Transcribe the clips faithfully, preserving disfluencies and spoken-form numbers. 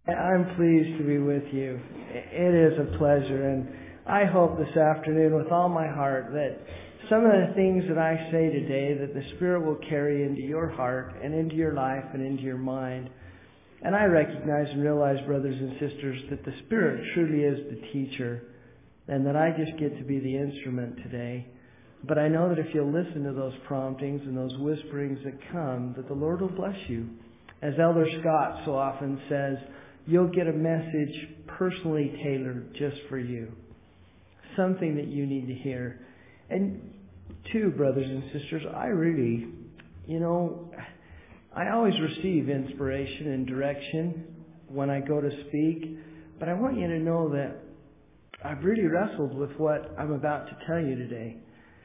I'm pleased to be with you. It is a pleasure, and I hope this afternoon with all my heart that some of the things that I say today, that the Spirit will carry into your heart and into your life and into your mind. And I recognize and realize, brothers and sisters, that the Spirit truly is the teacher and that I just get to be the instrument today. But I know that if you'll listen to those promptings and those whisperings that come, that the Lord will bless you. As Elder Scott so often says, you'll get a message personally tailored just for you. Something that you need to hear. And two, brothers and sisters, I really, you know, I always receive inspiration and direction when I go to speak. But I want you to know that I've really wrestled with what I'm about to tell you today.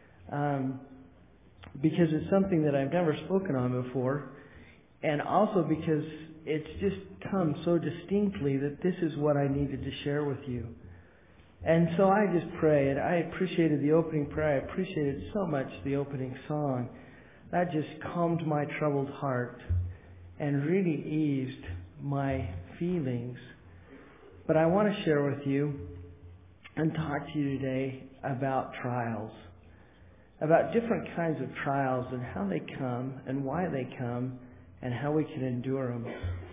Um, because it's something that I've never spoken on before. And also because it's just come so distinctly that this is what I needed to share with you. And so I just pray, and I appreciated the opening prayer. I appreciated so much the opening song. That just calmed my troubled heart and really eased my feelings. But I want to share with you and talk to you today about trials. About different kinds of trials and how they come and why they come and how we can endure them.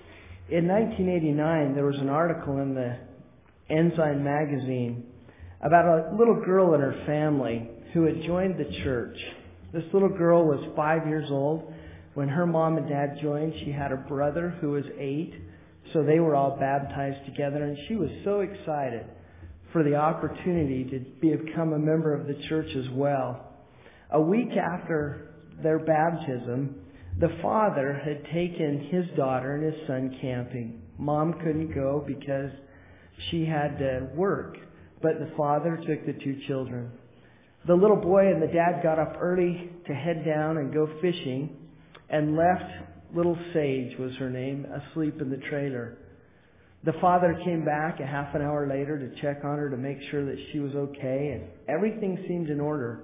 In nineteen eighty-nine, there was an article in the Ensign magazine about a little girl and her family who had joined the church. This little girl was five years old. When her mom and dad joined, she had a brother who was eight, so they were all baptized together, and she was so excited for the opportunity to become a member of the church as well. A week after their baptism, the father had taken his daughter and his son camping. Mom couldn't go because she had to work, but the father took the two children. The little boy and the dad got up early to head down and go fishing and left little Sage, was her name, asleep in the trailer. The father came back a half an hour later to check on her to make sure that she was okay, and everything seemed in order.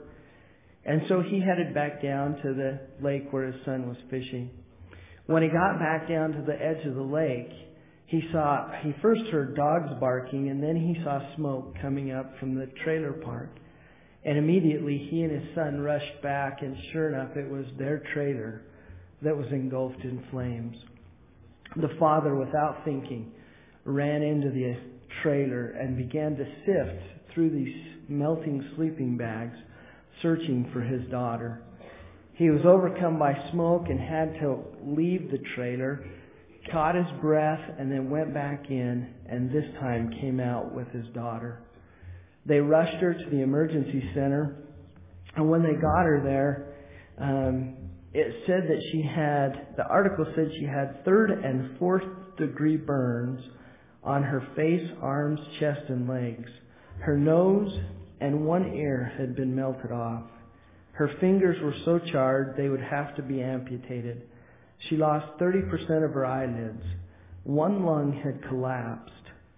And so he headed back down to the lake where his son was fishing. When he got back down to the edge of the lake, he saw, he first heard dogs barking, and then he saw smoke coming up from the trailer park. And immediately he and his son rushed back, and sure enough, it was their trailer that was engulfed in flames. The father, without thinking, ran into the trailer and began to sift through these melting sleeping bags, searching for his daughter. He was overcome by smoke and had to leave the trailer, caught his breath, and then went back in, and this time came out with his daughter. They rushed her to the emergency center, and when they got her there, um, it said that she had, the article said she had third and fourth degree burns on her face, arms, chest, and legs. Her nose and one ear had been melted off. Her fingers were so charred they would have to be amputated. She lost thirty percent of her eyelids. One lung had collapsed,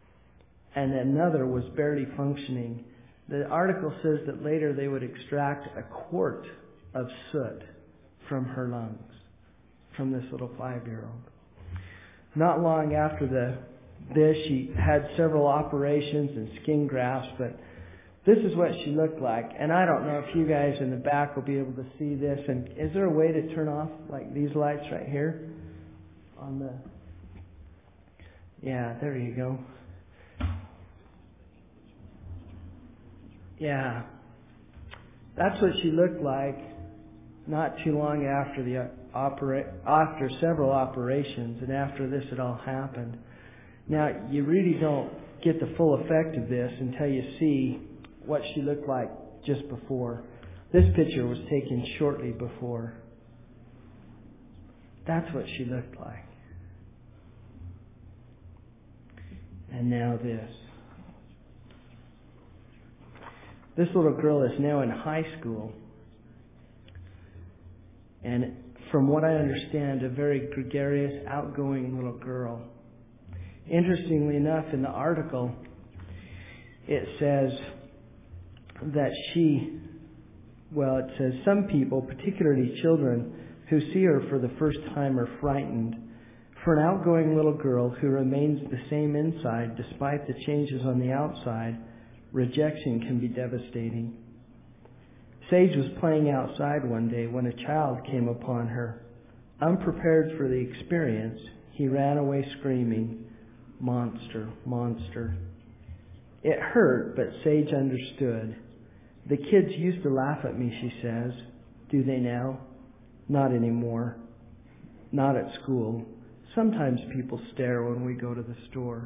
and another was barely functioning. The article says that later they would extract a quart of soot from her lungs, from this little five-year-old. Not long after the, this, she had several operations and skin grafts, but this is what she looked like. And I don't know if you guys in the back will be able to see this. And is there a way to turn off like these lights right here? On the... Yeah, there you go. Yeah. That's what she looked like not too long after the opera- after several operations and after this had all happened. Now, you really don't get the full effect of this until you see what she looked like just before. This picture was taken shortly before. That's what she looked like. And now this. This little girl is now in high school. And from what I understand, a very gregarious, outgoing little girl. Interestingly enough, in the article, it says that she, well, it says some people, particularly children, who see her for the first time are frightened. For an outgoing little girl who remains the same inside despite the changes on the outside, rejection can be devastating. Sage was playing outside one day when a child came upon her. Unprepared for the experience, he ran away screaming, "Monster, monster." It hurt, but Sage understood. The kids used to laugh at me, she says. Do they now? Not anymore. Not at school. Sometimes people stare when we go to the store.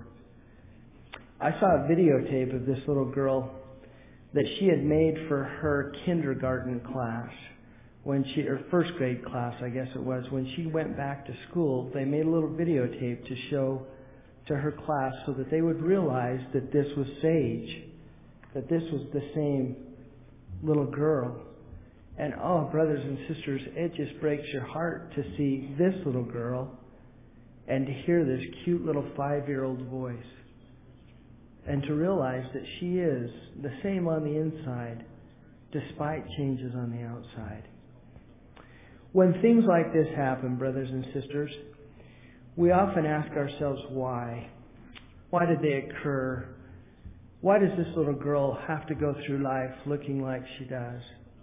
I saw a videotape of this little girl that she had made for her kindergarten class, when she, or first grade class, I guess it was. When she went back to school, they made a little videotape to show to her class so that they would realize that this was Sage, that this was the same little girl. And oh, brothers and sisters, it just breaks your heart to see this little girl and to hear this cute little five-year-old voice. And to realize that she is the same on the inside, despite changes on the outside. When things like this happen, brothers and sisters, we often ask ourselves why. Why did they occur? Why does this little girl have to go through life looking like she does?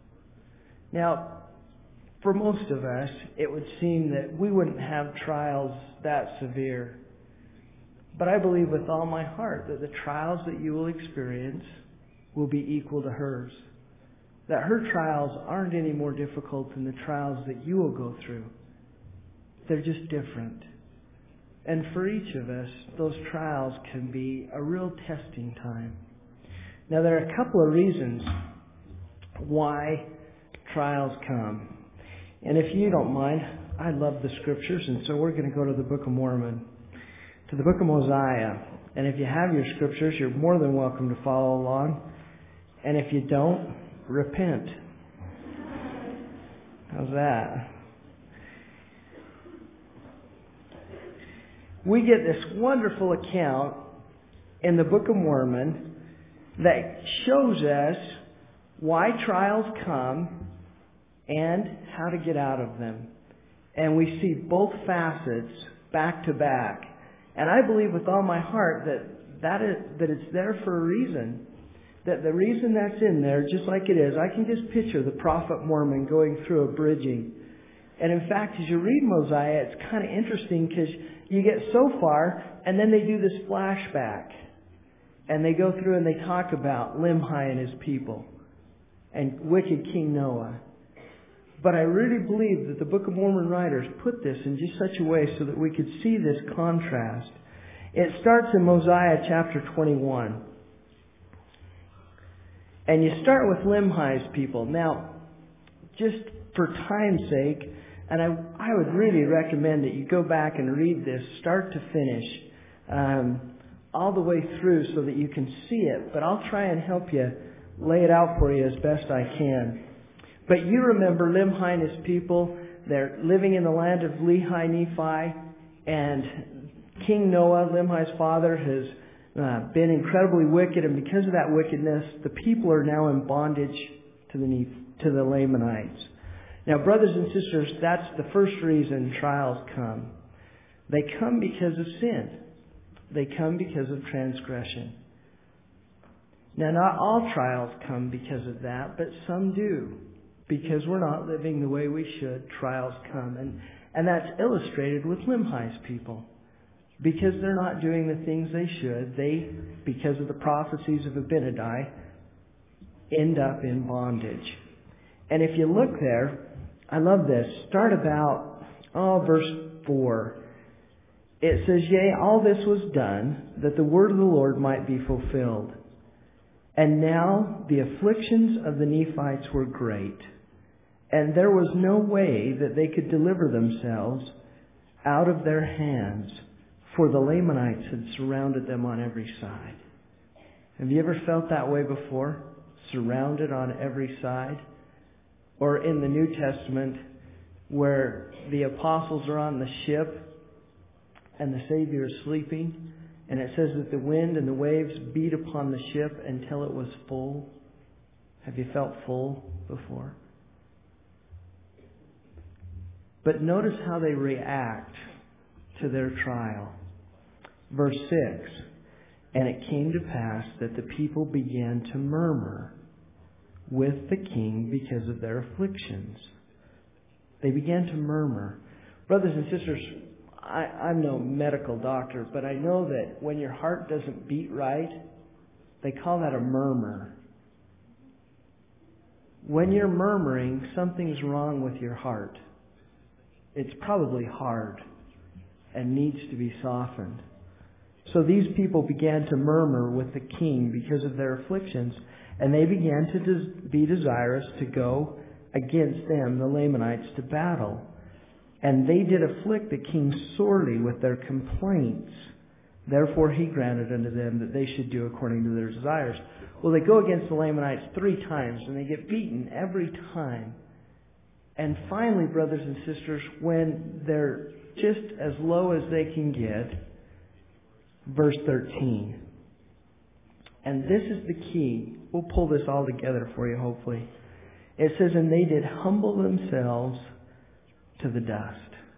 Now, for most of us, it would seem that we wouldn't have trials that severe. But I believe with all my heart that the trials that you will experience will be equal to hers. That her trials aren't any more difficult than the trials that you will go through. They're just different. And for each of us, those trials can be a real testing time. Now, there are a couple of reasons why trials come. And if you don't mind, I love the scriptures, and so we're going to go to the Book of Mormon, to the Book of Mosiah. And if you have your scriptures, you're more than welcome to follow along. And if you don't, repent. How's that? We get this wonderful account in the Book of Mormon that shows us why trials come and how to get out of them. And we see both facets back to back. And I believe with all my heart that that, is, that it's there for a reason. That the reason that's in there, just like it is, I can just picture the prophet Mormon going through a bridging. And in fact, as you read Mosiah, it's kind of interesting because you get so far, and then they do this flashback. And they go through and they talk about Limhi and his people and wicked King Noah. But I really believe that the Book of Mormon writers put this in just such a way so that we could see this contrast. It starts in Mosiah chapter twenty-one. And you start with Limhi's people. Now, just for time's sake, and I, I would really recommend that you go back and read this start to finish, um, all the way through so that you can see it. But I'll try and help you lay it out for you as best I can. But you remember Limhi and his people, they're living in the land of Lehi Nephi, and King Noah, Limhi's father, has uh, been incredibly wicked, and because of that wickedness, the people are now in bondage to the to the Lamanites. Now, brothers and sisters, that's the first reason trials come. They come because of sin. They come because of transgression. Now, not all trials come because of that, but some do. Because we're not living the way we should, trials come. And, and that's illustrated with Limhi's people. Because they're not doing the things they should, they, because of the prophecies of Abinadi, end up in bondage. And if you look there, I love this. Start about, oh, verse four. It says, "Yea, all this was done, that the word of the Lord might be fulfilled. And now the afflictions of the Nephites were great, and there was no way that they could deliver themselves out of their hands, for the Lamanites had surrounded them on every side." Have you ever felt that way before? Surrounded on every side? Or in the New Testament, where the apostles are on the ship and the Savior is sleeping, and it says that the wind and the waves beat upon the ship until it was full. Have you felt full before? But notice how they react to their trial. Verse six, and it came to pass that the people began to murmur with the king because of their afflictions. They began to murmur. Brothers and sisters, I, I'm no medical doctor, but I know that when your heart doesn't beat right, they call that a murmur. When you're murmuring, something's wrong with your heart. It's probably hard and needs to be softened. So these people began to murmur with the king because of their afflictions, and they began to des- be desirous to go against them, the Lamanites, to battle. And they did afflict the king sorely with their complaints. Therefore he granted unto them that they should do according to their desires. Well, they go against the Lamanites three times, and they get beaten every time. And finally, brothers and sisters, when they're just as low as they can get, verse thirteen. And this is the key. We'll pull this all together for you, hopefully. It says, and they did humble themselves to the dust.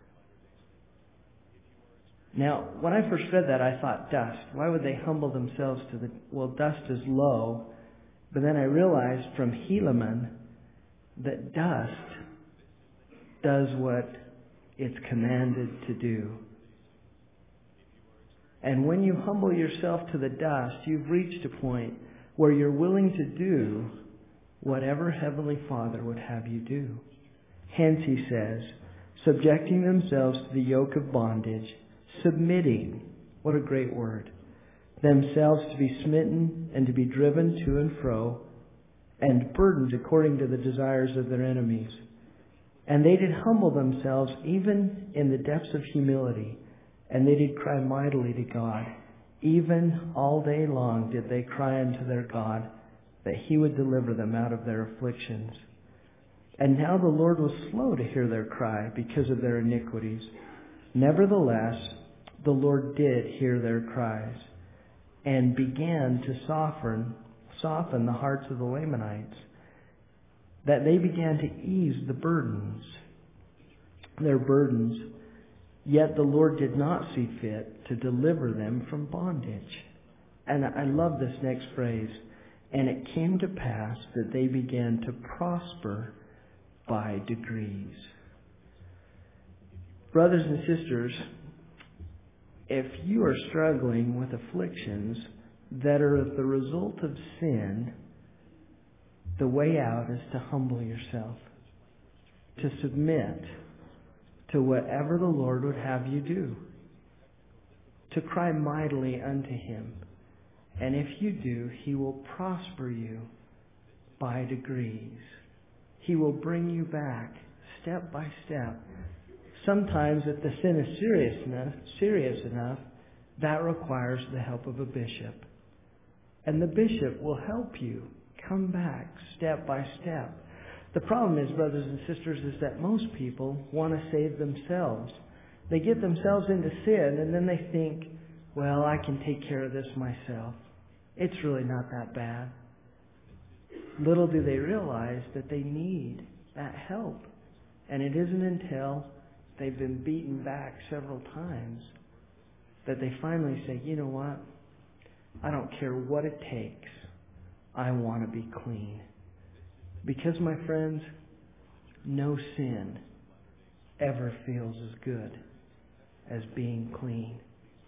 Now, when I first read that, I thought, dust. Why would they humble themselves to the... Well, dust is low. But then I realized from Helaman that dust does what it's commanded to do. And when you humble yourself to the dust, you've reached a point where you're willing to do whatever Heavenly Father would have you do. Hence, he says, subjecting themselves to the yoke of bondage, submitting, what a great word, themselves to be smitten and to be driven to and fro, and burdened according to the desires of their enemies. And they did humble themselves even in the depths of humility, and they did cry mightily to God. Even all day long did they cry unto their God, that He would deliver them out of their afflictions. And now the Lord was slow to hear their cry because of their iniquities. Nevertheless, the Lord did hear their cries, and began to soften, soften the hearts of the Lamanites, that they began to ease the burdens, their burdens. Yet the Lord did not see fit to deliver them from bondage. And I love this next phrase. And it came to pass that they began to prosper by degrees. Brothers and sisters, if you are struggling with afflictions that are the result of sin, the way out is to humble yourself, to submit to whatever the Lord would have you do, to cry mightily unto Him. And if you do, He will prosper you by degrees. He will bring you back step by step. Sometimes if the sin is serious enough, serious enough, that requires the help of a bishop. And the bishop will help you come back step by step. The problem is, brothers and sisters, is that most people want to save themselves. They get themselves into sin and then they think, well, I can take care of this myself. It's really not that bad. Little do they realize that they need that help. And it isn't until they've been beaten back several times that they finally say, you know what? I don't care what it takes. I want to be clean. Because, my friends, no sin ever feels as good as being clean.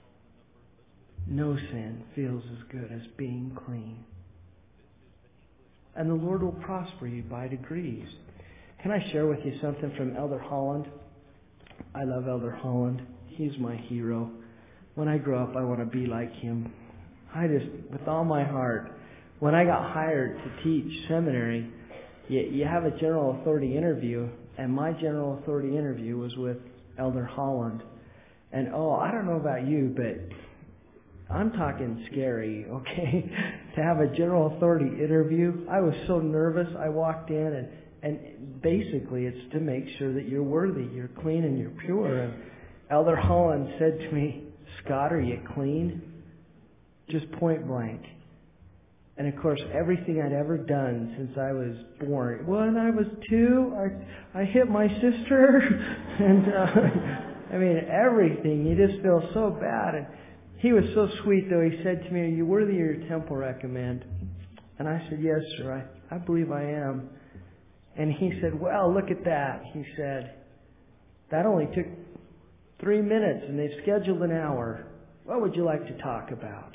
No sin feels as good as being clean. And the Lord will prosper you by degrees. Can I share with you something from Elder Holland? I love Elder Holland. He's my hero. When I grow up, I want to be like him. I just, with all my heart, when I got hired to teach seminary, you, you have a general authority interview, and my general authority interview was with Elder Holland. And oh, I don't know about you, but I'm talking scary, okay? To have a general authority interview, I was so nervous. I walked in, and, and basically it's to make sure that you're worthy, you're clean, and you're pure. And Elder Holland said to me, Scott, are you clean? Just point blank. And of course, everything I'd ever done since I was born. When I was two, I I hit my sister, and uh, I mean, everything. You just feel so bad. And he was so sweet, though. He said to me, "Are you worthy of your temple recommend?" And I said, "Yes, sir. I, I believe I am." And he said, "Well, look at that." He said, "That only took three minutes, and they've scheduled an hour. What would you like to talk about?"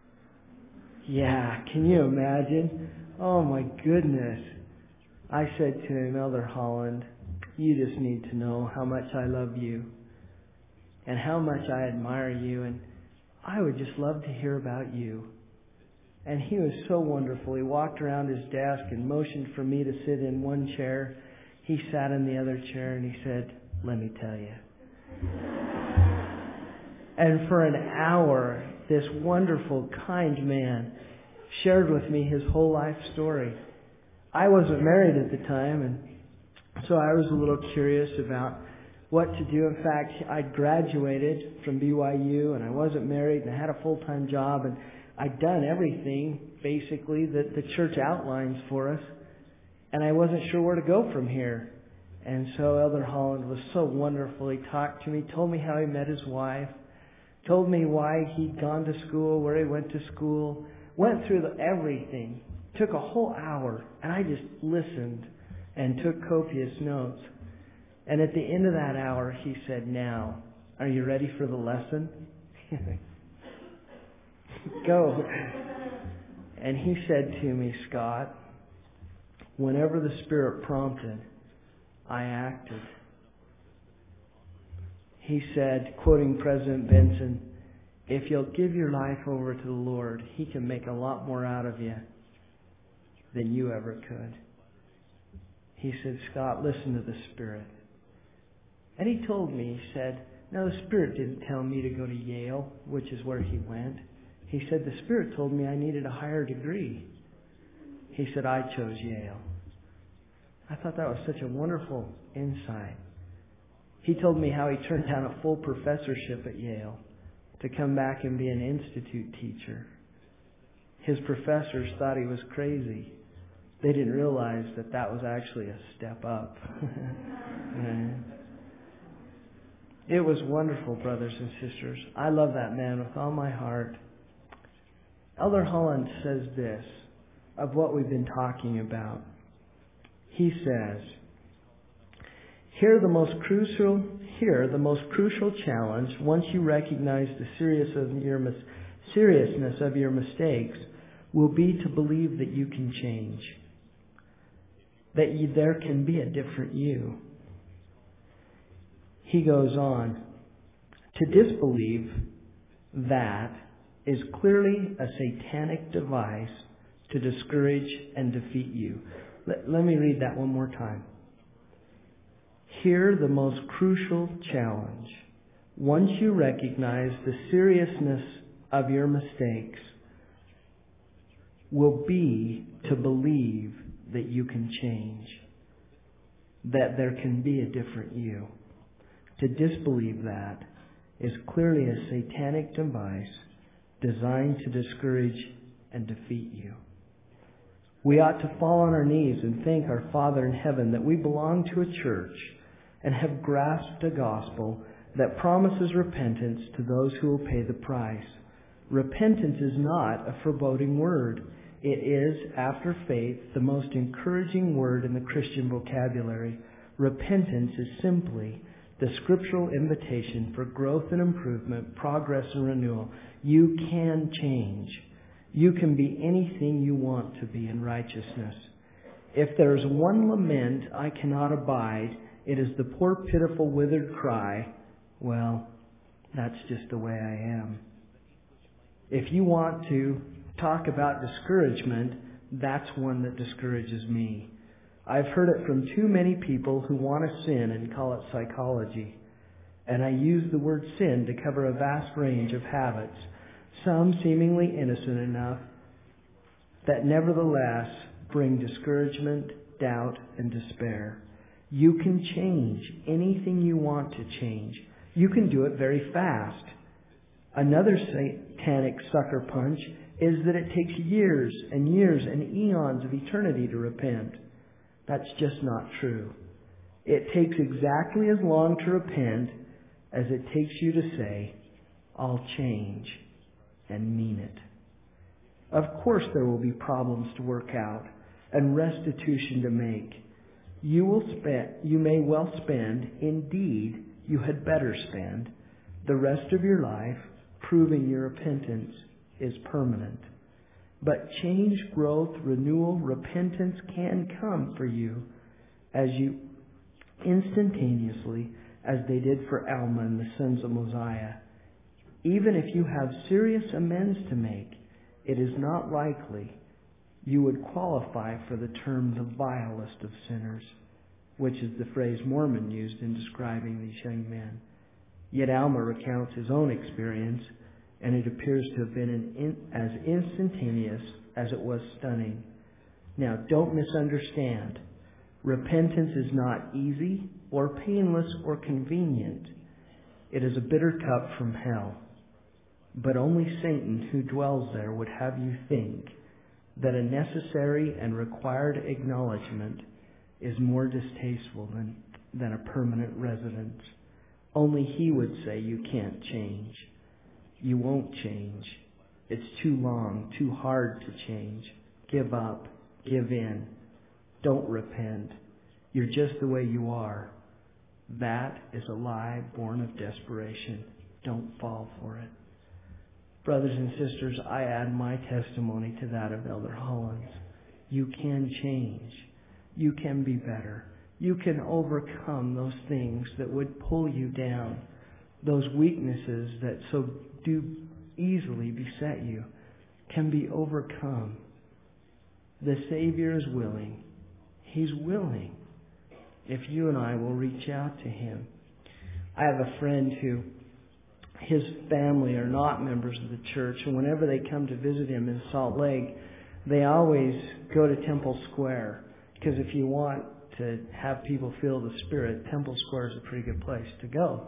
Yeah, can you imagine? Oh, my goodness. I said to him, "Elder Holland, you just need to know how much I love you and how much I admire you, and I would just love to hear about you." And he was so wonderful. He walked around his desk and motioned for me to sit in one chair. He sat in the other chair and he said, "Let me tell you." And for an hour, this wonderful, kind man shared with me his whole life story. I wasn't married at the time, and so I was a little curious about what to do. In fact, I'd graduated from B Y U, and I wasn't married, and I had a full-time job, and I'd done everything, basically, that the church outlines for us, and I wasn't sure where to go from here. And so Elder Holland was so wonderful. He talked to me, told me how he met his wife, told me why he'd gone to school, where he went to school, went through the, everything. Took a whole hour, and I just listened and took copious notes. And at the end of that hour, he said, "Now, are you ready for the lesson?" Go. And he said to me, "Scott, whenever the Spirit prompted, I acted." He said, quoting President Benson, "If you'll give your life over to the Lord, He can make a lot more out of you than you ever could." He said, "Scott, listen to the Spirit." And he told me, he said, "Now the Spirit didn't tell me to go to Yale, which is where he went. He said, the Spirit told me I needed a higher degree." He said, "I chose Yale." I thought that was such a wonderful insight. He told me how he turned down a full professorship at Yale to come back and be an institute teacher. His professors thought he was crazy. They didn't realize that that was actually a step up. It was wonderful, brothers and sisters. I love that man with all my heart. Elder Holland says this of what we've been talking about. He says, Here the most crucial, here the most crucial challenge, once you recognize the serious of your mis- seriousness of your mistakes, will be to believe that you can change, that you, there can be a different you. He goes on, to disbelieve that is clearly a satanic device to discourage and defeat you. Let, let me read that one more time. Here the most crucial challenge, once you recognize the seriousness of your mistakes, will be to believe that you can change, that there can be a different you. To disbelieve that is clearly a satanic device designed to discourage and defeat you. We ought to fall on our knees and thank our Father in heaven that we belong to a church and have grasped a gospel that promises repentance to those who will pay the price. Repentance is not a foreboding word. It is, after faith, the most encouraging word in the Christian vocabulary. Repentance is simply the scriptural invitation for growth and improvement, progress and renewal. You can change. You can be anything you want to be in righteousness. If there is one lament I cannot abide, it is the poor, pitiful, withered cry, well, that's just the way I am. If you want to talk about discouragement, that's one that discourages me. I've heard it from too many people who want to sin and call it psychology. And I use the word sin to cover a vast range of habits, some seemingly innocent enough that nevertheless bring discouragement, doubt, and despair. You can change anything you want to change. You can do it very fast. Another satanic sucker punch is that it takes years and years and eons of eternity to repent. That's just not true. It takes exactly as long to repent as it takes you to say, "I'll change," and mean it. Of course there will be problems to work out and restitution to make. You will spend, you may well spend, indeed you had better spend, the rest of your life proving your repentance is permanent. But change, growth, renewal, repentance can come for you as you instantaneously as they did for Alma and the sons of Mosiah. Even if you have serious amends to make, it is not likely you would qualify for the term the vilest of sinners, which is the phrase Mormon used in describing these young men. Yet Alma recounts his own experience, and it appears to have been an in, as instantaneous as it was stunning. Now, don't misunderstand. Repentance is not easy or painless or convenient. It is a bitter cup from hell. But only Satan, who dwells there, would have you think that a necessary and required acknowledgement is more distasteful than, than a permanent residence. Only he would say you can't change. You won't change. It's too long, too hard to change. Give up. Give in. Don't repent. You're just the way you are. That is a lie born of desperation. Don't fall for it. Brothers and sisters, I add my testimony to that of Elder Hollins. You can change. You can be better. You can overcome those things that would pull you down. Those weaknesses that so do easily beset you can be overcome. The Savior is willing. He's willing if you and I will reach out to Him. I have a friend who, his family are not members of the church, and whenever they come to visit him in Salt Lake, they always go to Temple Square, because if you want to have people feel the Spirit, Temple Square is a pretty good place to go.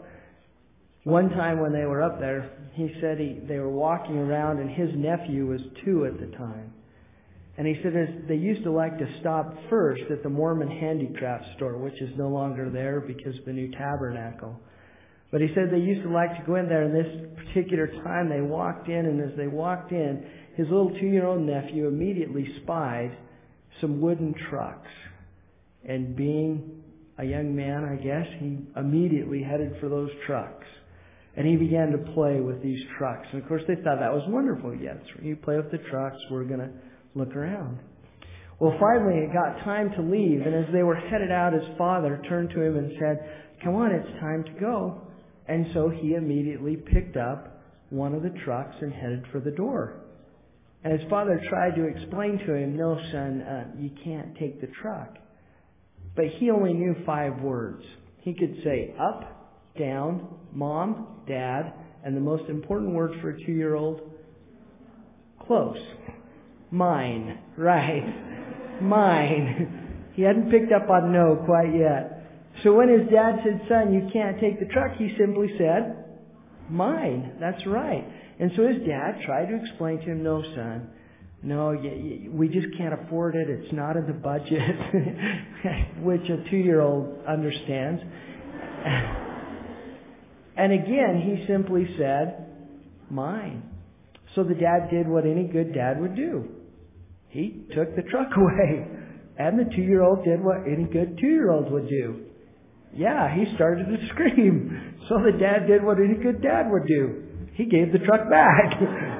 One time when they were up there, he said he, they were walking around, and his nephew was two at the time. And he said they used to like to stop first at the Mormon Handicraft store, which is no longer there because of the new tabernacle. But he said they used to like to go in there, and this particular time they walked in, and as they walked in, his little two-year-old nephew immediately spied some wooden trucks. And being a young man, I guess, he immediately headed for those trucks. And he began to play with these trucks. And of course they thought that was wonderful. Yes, you play with the trucks, we're going to look around. Well, finally it got time to leave, and as they were headed out, his father turned to him and said, "Come on, it's time to go." And so he immediately picked up one of the trucks and headed for the door. And his father tried to explain to him, "No, son, uh, you can't take the truck." But he only knew five words. He could say up, down, mom, dad, and the most important word for a two-year-old, close. Mine. Right. Mine. He hadn't picked up on no quite yet. So when his dad said, "Son, you can't take the truck," he simply said, "Mine." That's right. And so his dad tried to explain to him, "No, son. No, y- y- we just can't afford it. It's not in the budget," which a two-year-old understands. And again, he simply said, "Mine." So the dad did what any good dad would do. He took the truck away. And the two-year-old did what any good two-year-old would do. Yeah, he started to scream. So the dad did what any good dad would do. He gave the truck back.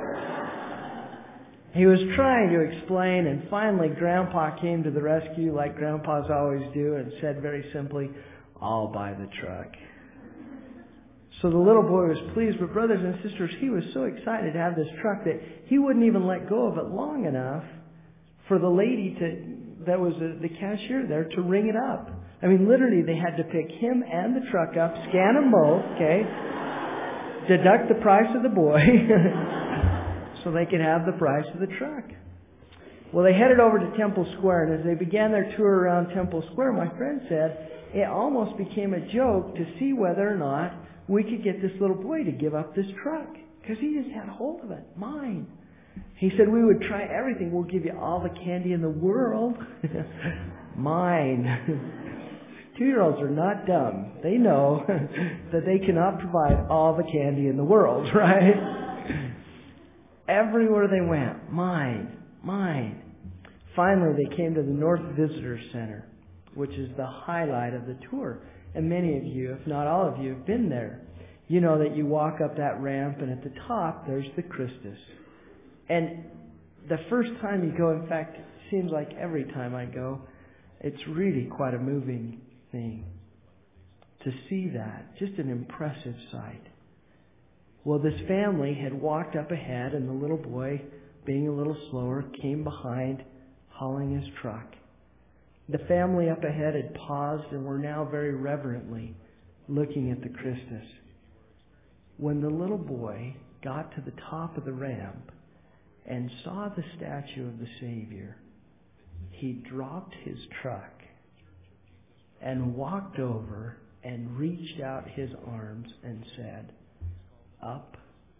He was trying to explain, and finally Grandpa came to the rescue like Grandpas always do and said very simply, "I'll buy the truck." So the little boy was pleased, but brothers and sisters, he was so excited to have this truck that he wouldn't even let go of it long enough for the lady to, that was the, the cashier there, to ring it up. I mean, literally, they had to pick him and the truck up, scan them both, okay, deduct the price of the boy, so they could have the price of the truck. Well, they headed over to Temple Square, and as they began their tour around Temple Square, my friend said it almost became a joke to see whether or not we could get this little boy to give up this truck, because he just had hold of it. Mine. He said, "We would try everything. We'll give you all the candy in the world." Mine. Two-year-olds are not dumb. They know that they cannot provide all the candy in the world, right? Everywhere they went, mine, mine. Finally, they came to the North Visitor Center, which is the highlight of the tour. And many of you, if not all of you, have been there. You know that you walk up that ramp, and at the top, there's the Christus. And the first time you go, in fact, it seems like every time I go, it's really quite a moving thing to see that. Just an impressive sight. Well, this family had walked up ahead, and the little boy, being a little slower, came behind, hauling his truck. The family up ahead had paused and were now very reverently looking at the Christus. When the little boy got to the top of the ramp and saw the statue of the Savior, he dropped his truck and walked over and reached out his arms and said, "Up."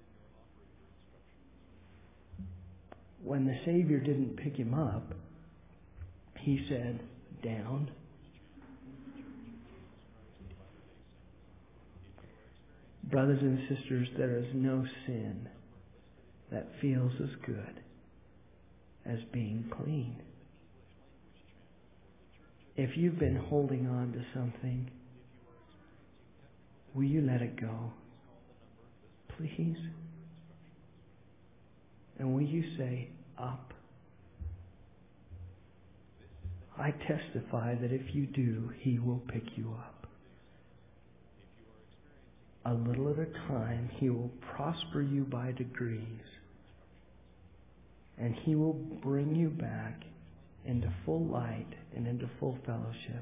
When the Savior didn't pick him up, he said, "Down." Brothers and sisters, there is no sin that feels as good as being clean. If you've been holding on to something, will you let it go? Please? And will you say, "Up"? I testify that if you do, He will pick you up. A little at a time, He will prosper you by degrees. And He will bring you back into full light and into full fellowship.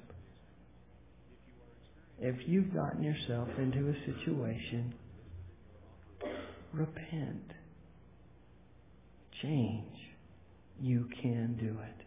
If you've gotten yourself into a situation, repent. Change. You can do it.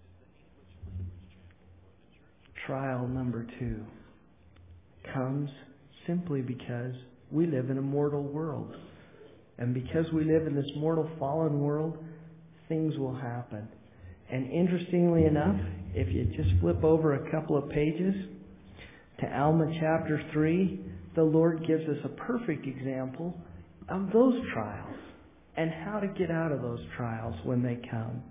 Trial number two comes simply because we live in a mortal world. And because we live in this mortal fallen world, things will happen. And interestingly enough, if you just flip over a couple of pages to Alma chapter three, the Lord gives us a perfect example of those trials and how to get out of those trials when they come.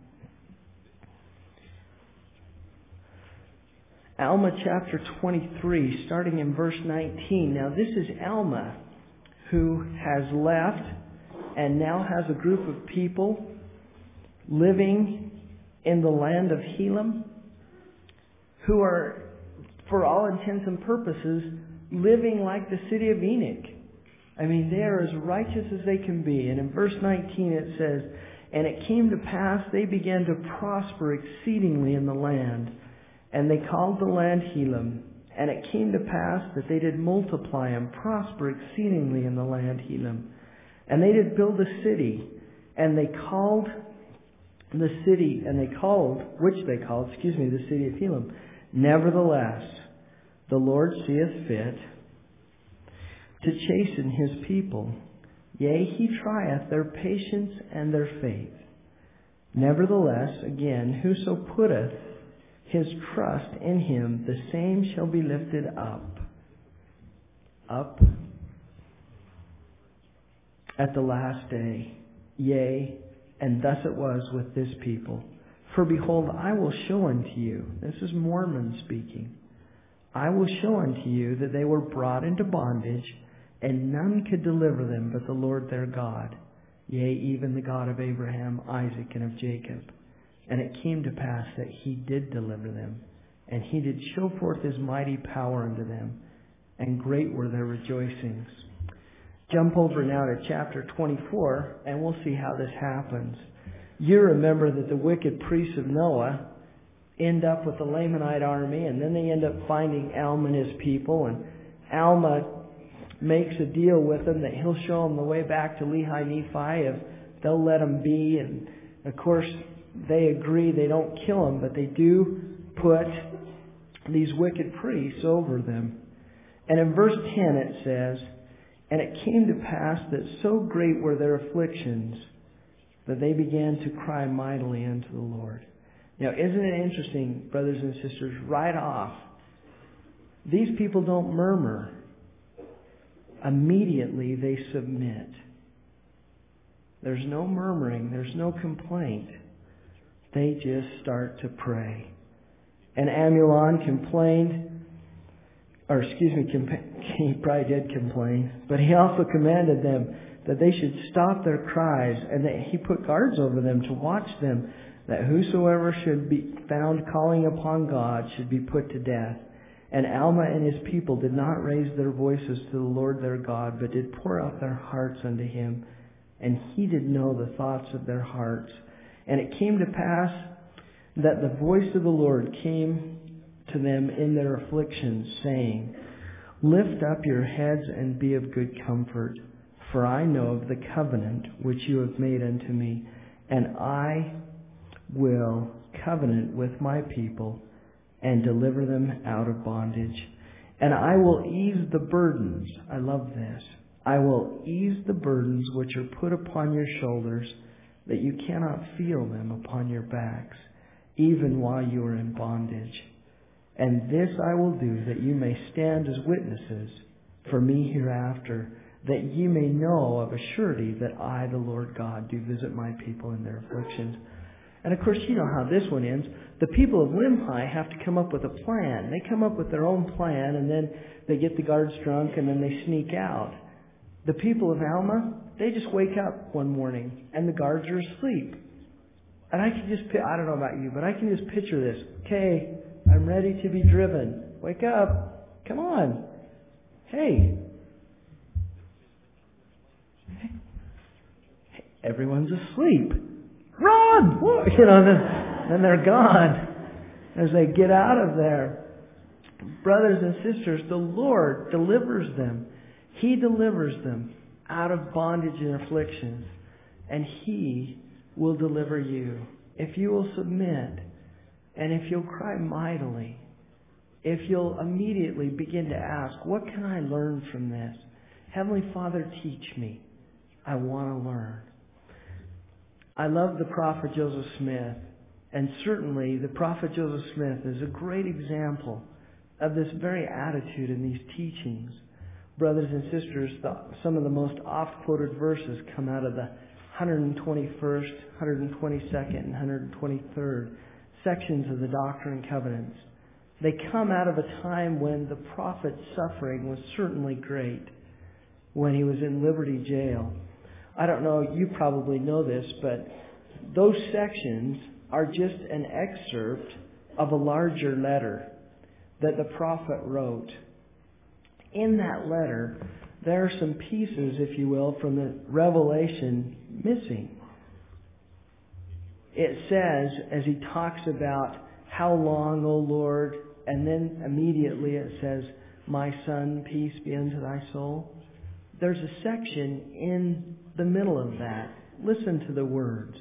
Alma chapter twenty-three, starting in verse nineteen. Now this is Alma, who has left and now has a group of people living in the land of Helam, who are, for all intents and purposes, living like the city of Enoch. I mean, they are as righteous as they can be. And in verse nineteen it says, "And it came to pass, they began to prosper exceedingly in the land. And they called the land Helam. And it came to pass that they did multiply and prosper exceedingly in the land Helam. And they did build a city. And they called the city, and they called, which they called, excuse me, the city of Helam. Nevertheless, the Lord seeth fit to chasten His people. Yea, He trieth their patience and their faith. Nevertheless, again, whoso putteth his trust in Him, the same shall be lifted up. Up at the last day. Yea, and thus it was with this people. For behold, I will show unto you," this is Mormon speaking, "I will show unto you that they were brought into bondage, and none could deliver them but the Lord their God, yea, even the God of Abraham, Isaac, and of Jacob. And it came to pass that He did deliver them, and He did show forth His mighty power unto them, and great were their rejoicings." Jump over now to chapter twenty-four, and we'll see how this happens. You remember that the wicked priests of Noah end up with the Lamanite army, and then they end up finding Alma and his people, and Alma makes a deal with them that he'll show them the way back to Lehi Nephi if they'll let him be. And of course, they agree. They don't kill him, but they do put these wicked priests over them. And in verse ten it says, "And it came to pass that so great were their afflictions that they began to cry mightily unto the Lord." Now, isn't it interesting, brothers and sisters, right off, These people don't murmur. Immediately they submit. There's no murmuring. There's no complaint. They just start to pray. And Amulon complained, or excuse me, compa- he probably did complain, but he also commanded them that they should stop their cries, and that he put guards over them to watch them, that whosoever should be found calling upon God should be put to death. And Alma and his people did not raise their voices to the Lord their God, but did pour out their hearts unto him. And he did know the thoughts of their hearts. And it came to pass that the voice of the Lord came to them in their afflictions, saying, Lift up your heads and be of good comfort, for I know of the covenant which you have made unto me, and I will covenant with my people, and deliver them out of bondage. And I will ease the burdens. I love this. I will ease the burdens which are put upon your shoulders, that you cannot feel them upon your backs, even while you are in bondage. And this I will do, that you may stand as witnesses for me hereafter, that ye may know of a surety that I, the Lord God, do visit my people in their afflictions. And of course, you know how this one ends. The people of Limhi have to come up with a plan. They come up with their own plan, and then they get the guards drunk, and then they sneak out. The people of Alma, they just wake up one morning, and the guards are asleep. And I can just, I don't know about you, but I can just picture this. Okay, I'm ready to be driven. Wake up. Come on. Hey. Hey. Everyone's asleep. Run! You know, then, then they're gone as they get out of there. Brothers and sisters, the Lord delivers them. He delivers them out of bondage and afflictions. And He will deliver you. If you will submit, and if you'll cry mightily, if you'll immediately begin to ask, what can I learn from this? Heavenly Father, teach me. I want to learn. I love the prophet Joseph Smith, and certainly the prophet Joseph Smith is a great example of this very attitude in these teachings. Brothers and sisters, the, some of the most oft-quoted verses come out of the one hundred twenty-first, one hundred twenty-second, and one hundred twenty-third sections of the Doctrine and Covenants. They come out of a time when the prophet's suffering was certainly great, when he was in Liberty Jail. I don't know, you probably know this, but those sections are just an excerpt of a larger letter that the prophet wrote. In that letter, there are some pieces, if you will, from the Revelation missing. It says, as he talks about how long, O Lord, and then immediately it says, my son, peace be unto thy soul. There's a section in the middle of that. Listen to the words.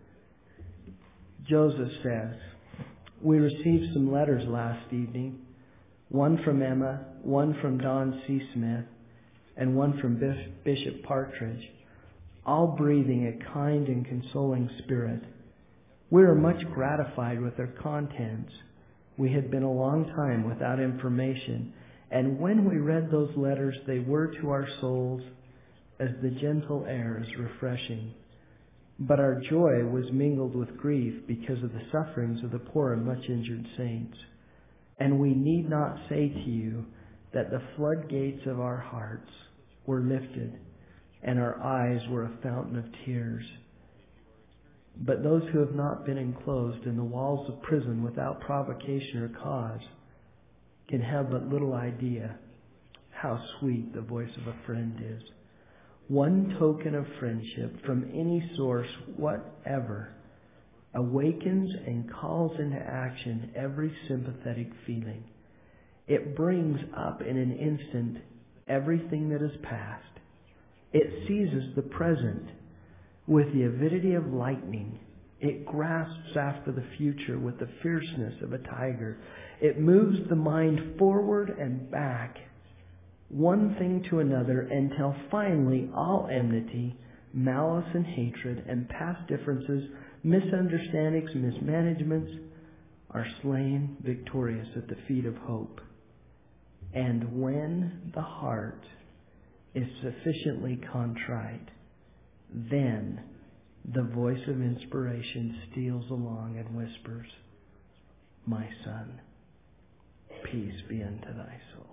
Joseph says, we received some letters last evening, one from Emma, one from Don C. Smith, and one from Bishop Partridge, all breathing a kind and consoling spirit. We are much gratified with their contents. We had been a long time without information, and when we read those letters, they were to our souls as the gentle air is refreshing. But our joy was mingled with grief because of the sufferings of the poor and much injured saints. And we need not say to you that the floodgates of our hearts were lifted and our eyes were a fountain of tears. But those who have not been enclosed in the walls of prison without provocation or cause can have but little idea how sweet the voice of a friend is. One token of friendship from any source whatever awakens and calls into action every sympathetic feeling. It brings up in an instant everything that is past. It seizes the present with the avidity of lightning. It grasps after the future with the fierceness of a tiger. It moves the mind forward and back, one thing to another, until finally all enmity, malice and hatred, and past differences, misunderstandings, mismanagements are slain victorious at the feet of hope. And when the heart is sufficiently contrite, then the voice of inspiration steals along and whispers, my son, peace be unto thy soul.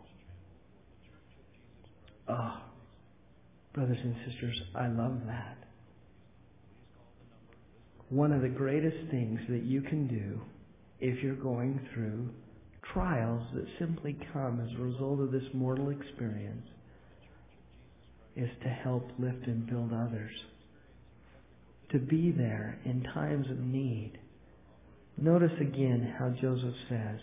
Oh, brothers and sisters, I love that. One of the greatest things that you can do if you're going through trials that simply come as a result of this mortal experience is to help lift and build others. To be there in times of need. Notice again how Joseph says,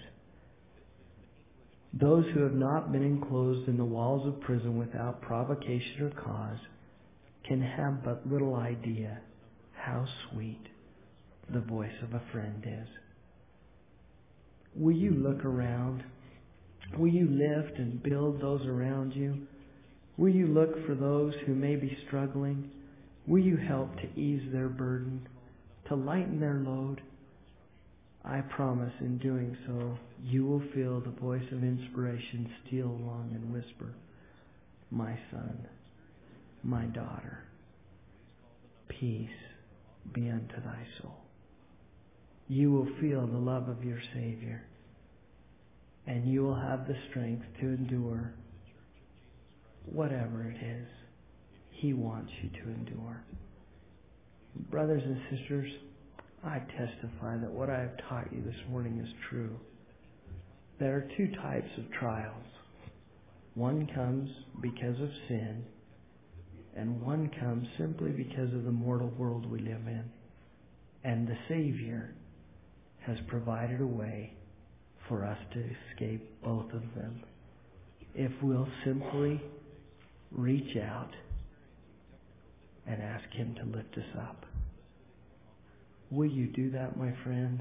those who have not been enclosed in the walls of prison without provocation or cause can have but little idea how sweet the voice of a friend is. Will you look around? Will you lift and build those around you? Will you look for those who may be struggling? Will you help to ease their burden, to lighten their load? I promise in doing so, you will feel the voice of inspiration steal along and whisper, my son, my daughter, peace be unto thy soul. You will feel the love of your Savior, and you will have the strength to endure whatever it is He wants you to endure. Brothers and sisters, I testify that what I have taught you this morning is true. There are two types of trials. One comes because of sin, and one comes simply because of the mortal world we live in. And the Savior has provided a way for us to escape both of them if we'll simply reach out and ask Him to lift us up. Will you do that, my friends?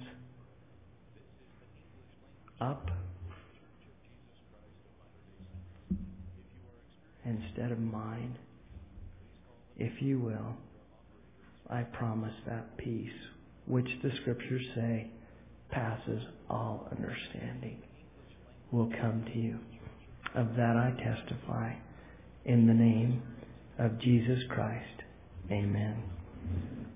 Up instead of mine. If you will, I promise that peace, which the Scriptures say passes all understanding, will come to you. Of that I testify in the name of Jesus Christ. Amen.